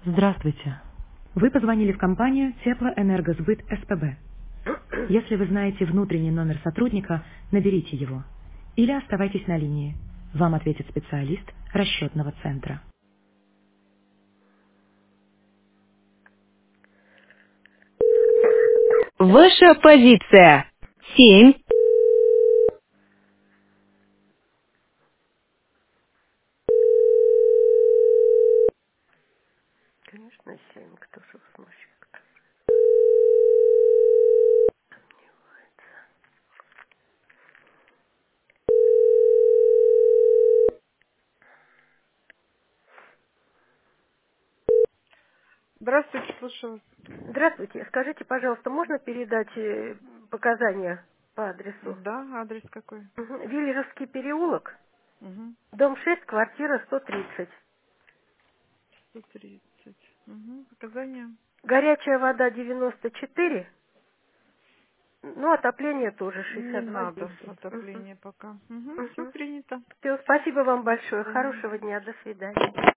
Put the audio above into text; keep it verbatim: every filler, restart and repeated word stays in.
Здравствуйте. Вы позвонили в компанию Теплоэнергосбыт СПБ. Если вы знаете внутренний номер сотрудника, наберите его. Или оставайтесь на линии. Вам ответит специалист расчетного центра. Ваша позиция. Семь. Конечно, семь. Кто же смущает? Здравствуйте, слушаю вас. Здравствуйте. Скажите, пожалуйста, можно передать э, показания по адресу? Да, адрес какой? Мгм. Виллеровский переулок, Угу. дом шесть, квартира сто тридцать. сто тридцать. Угу. Показания? Горячая вода девяносто четыре, ну, отопление тоже Не шестьдесят два надо десять. Угу. отопления пока. Угу. Все Угу. принято. Все, спасибо вам До большое. свидания. Хорошего дня. До свидания.